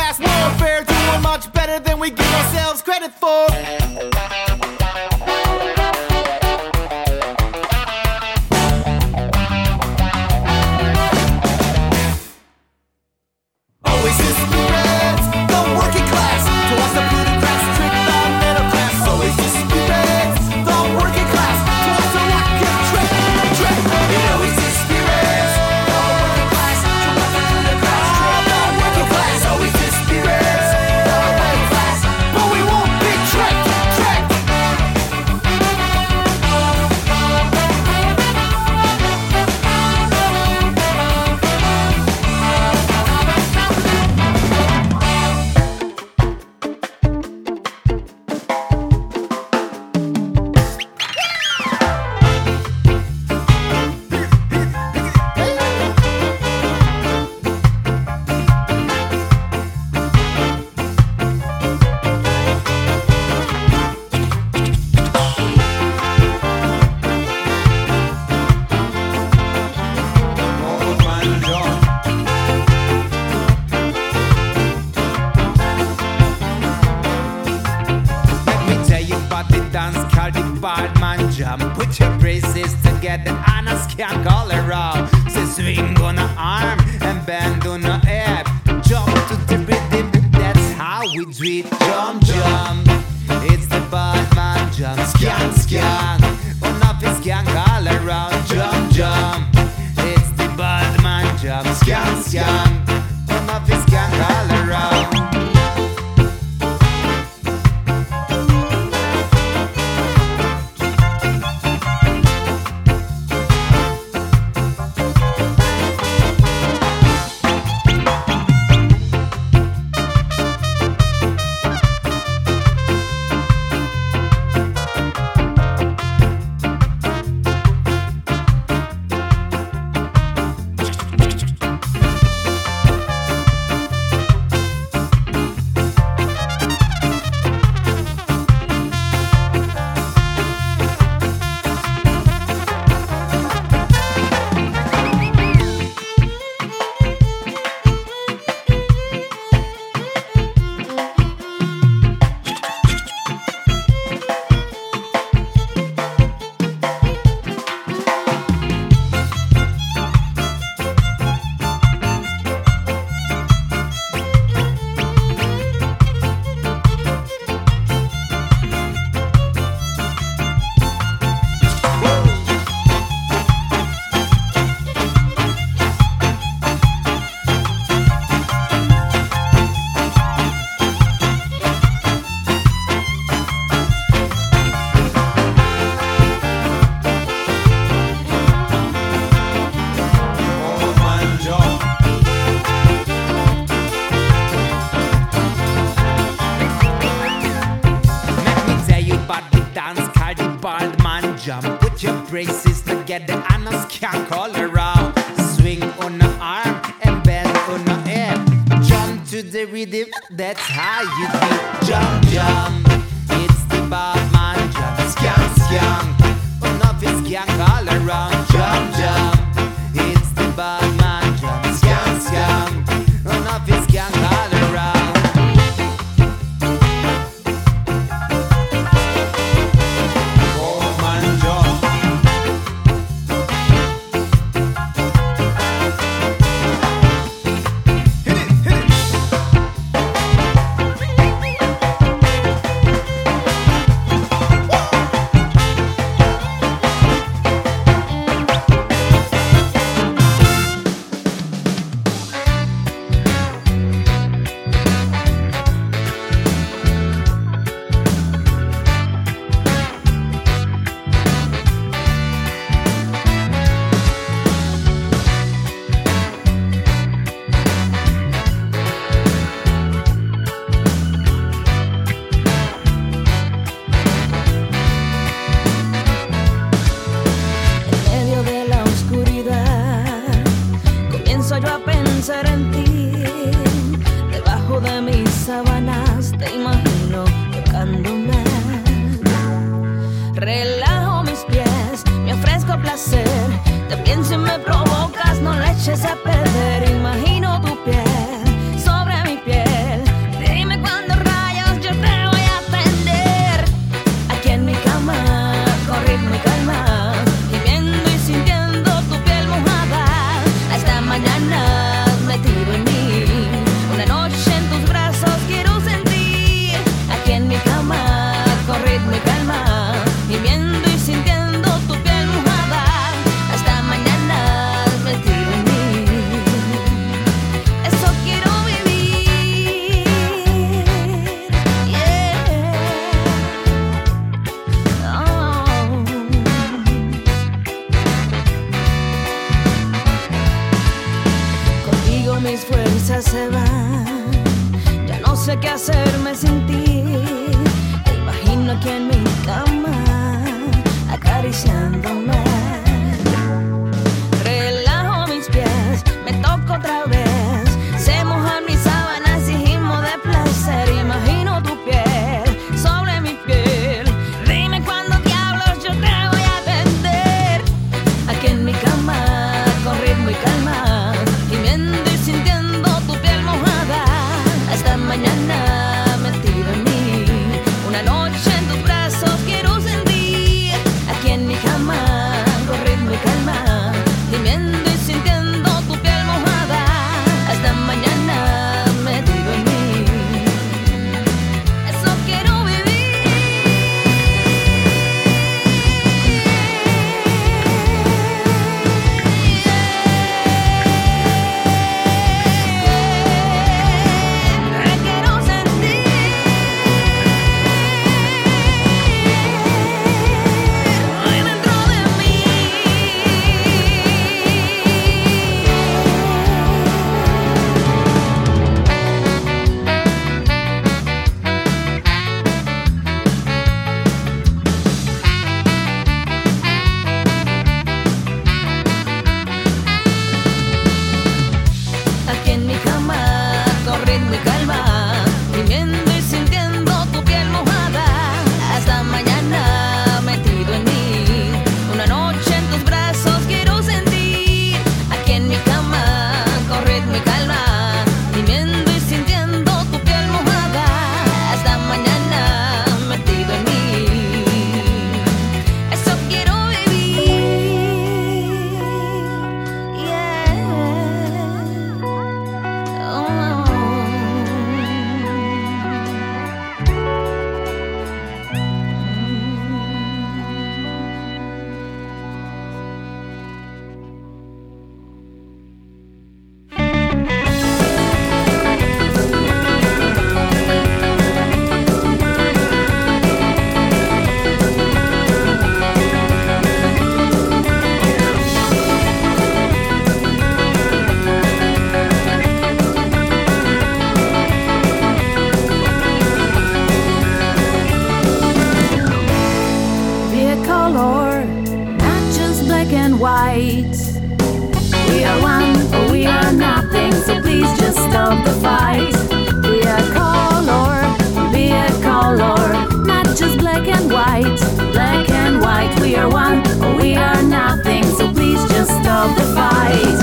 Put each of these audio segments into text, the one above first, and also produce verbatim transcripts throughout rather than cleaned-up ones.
class warfare, doing much better than we give ourselves credit for. Always the spirits, the working class, to us the plutocrats trick the middle class. Always the spirits, the working class, to us the rocket trick, trick. It always the spirits, the working class, to us the plutocrats trick the working class. Always the spirits, the working class, but we won't be tricked, tricked. Let me tell you about the dance called the Badman Jam. Put your braces together and a skank all around. Say swing on the arm and bend on the head. Jump to the rhythm, that's how we do it. Jump, jump. It's the Badman Jam. Skank, skank. On up is skank all around. Jump, jump. It's the Badman Jam. Skank, skank. On up is skank all around. Let me tell you about the dance called the Badman Jam. Put your braces together and a skank all around. Swing on the arm and bend on the head. Jump to the rhythm, that's how you do it. Jump, jump. It's the Badman Jam. Skank, skank. On up is skank all around. Jump, jump. It's the Badman Jam. Skank, skank. On up is skank all around. eches a perder. Imagino tu piel sobre mi piel mis fuerzas se van. Ya no sé qué hacerme sentir. Te imagino aquí en mi cama, acariciándome. Relajo mis pies, me toco otra vez. Se mojan mis sábanas y gimo de placer. Imagino tu piel sobre mi piel. Dime cuándo diablos yo te voy a atender. Aquí en mi cama, con ritmo y calma, gimiendo y sintiendo tu piel mojada. Hasta mañana metido en mí, una noche en tus brazos quiero sentir. Aquí en mi cama, con ritmo y calma, gimiendo y sintiendo tu piel mojada. Hasta mañana metido en mí, eso quiero vivir. Te quiero sentir muy dentro de mí. Aquí en mi cama, con ritmo y calma, gimiendo y sintiendo tu piel mojada. Hasta mañana metido en mí, una noche en tus brazos quiero sentir. Aquí en mi cama, con ritmo y calma, gimiendo y sintiendo tu piel mojada. Hasta mañana metido en mí, eso quiero vivir. Yeah. Oh. Be a color, not just black and white. We are one, or we are nothing, so please just stop the fight. Be a color, be a color, not just black and white. Black and white, we are one, or we are nothing, so please just stop the fight.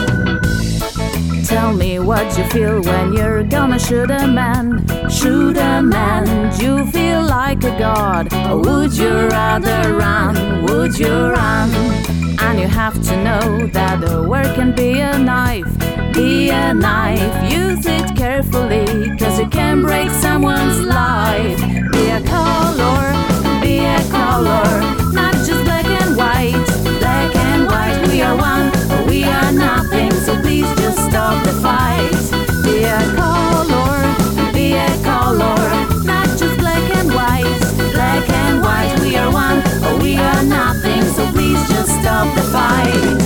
Tell me what you feel when you're gonna shoot a man. Shoot a man, you feel like a god. Or would you rather run? Would you run? And you have to know that the word can be a knife. Be a knife, use it carefully, cause you can break someone's life. Be a color, be a color, not just black and white. Black and white, we are one, or we are nothing, so please just stop the fight. Be a color, be a color, not just black and white. Black and white, we are one, or we are nothing, so please just stop the fight.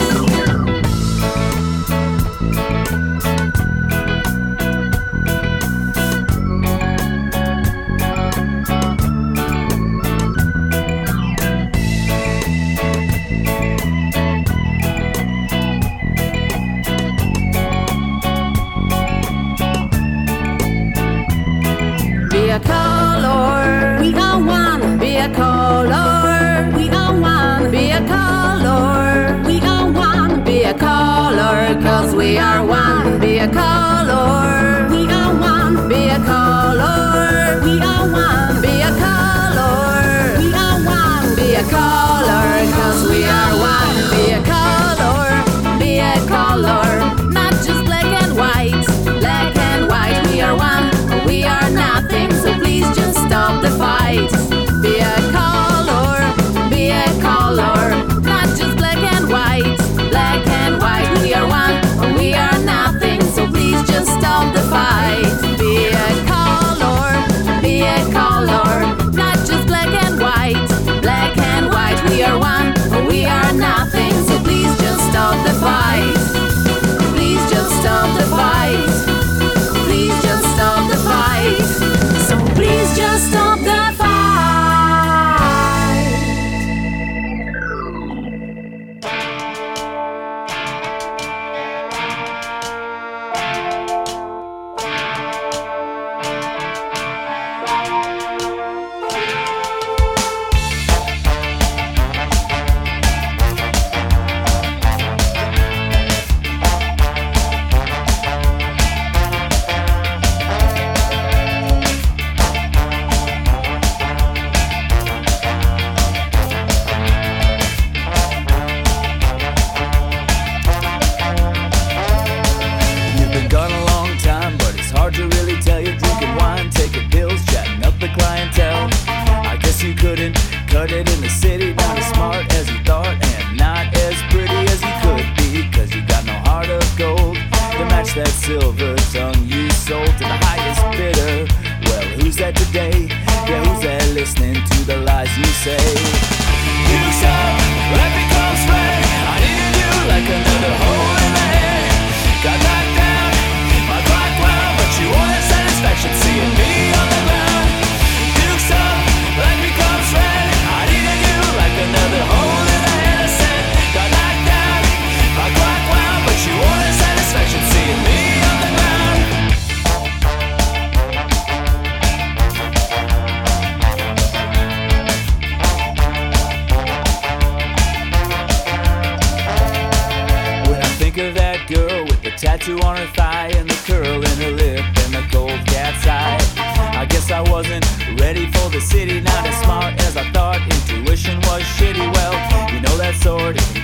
Be a color, we are one. Be a color, we are one. Be a color, we are one. Be a color, cause we are one. Be a color, we are one. Be a color, we are one. Be a color, we are one. Be a color, cause we are one. Be a color, be a color, not just black and white. Black and white, we are one. We are nothing, so please just stop the fight. Be a color, be a color, not just black and white. Black and white, we are one, or we are nothing, so please just that silver tongue you sold to the highest bidder. Well, who's that today? Yeah, who's that listening to the lies you say? You said life becomes red. I needed you like another hole in the head. Got knocked down, my clock wound, but you wanted satisfaction seeing me on the ground. Dukes up, life becomes red. I needed you like another hole in the head. I said, got knocked down, my clock wound, but you wanted satisfaction seeing me on the ground. When I think of that girl with the tattoo on her thigh and the curl in her lip and the cold cat's eye, I guess I wasn't ready for the city, not as smart as I thought. Intuition was shitty, well, you know that sort of